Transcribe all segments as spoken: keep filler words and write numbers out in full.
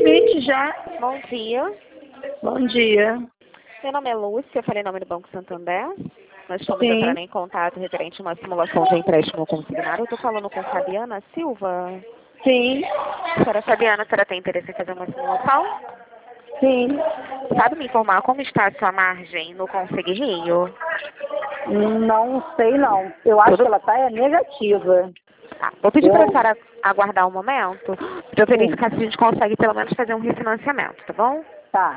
limite já. Bom dia. Bom dia. Meu nome é Lúcia, eu falei em nome do Banco Santander. Nós estamos Sim. entrando em contato referente a uma simulação de empréstimo consignado. Eu estou falando com Fabiana Silva. Sim. Senhora Fabiana, a senhora tem interesse em fazer uma simulação? Sim. Sabe me informar como está a sua margem no Conseg Rio? Não sei não. Eu acho Tudo- que ela tá é negativa. Tá. Vou pedir Eu- para a senhora aguardar um momento para eu Sim. verificar se a gente consegue pelo menos fazer um refinanciamento, tá bom? Tá.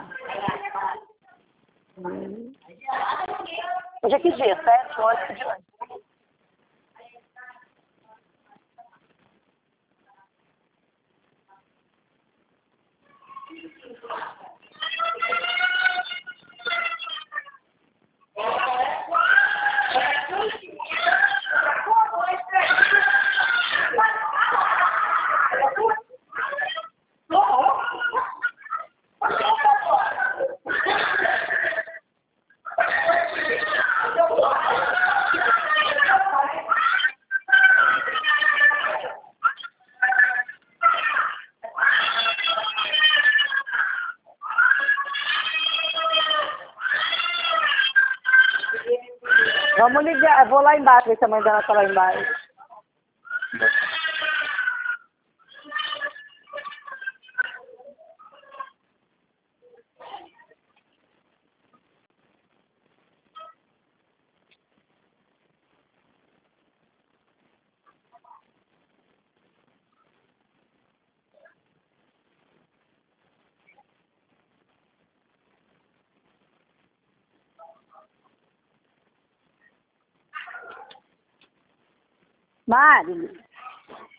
Hoje é que dia? Sete, oito de hoje. Vamos ligar, eu vou lá embaixo, ver se a mãe dela tá lá embaixo. Mari,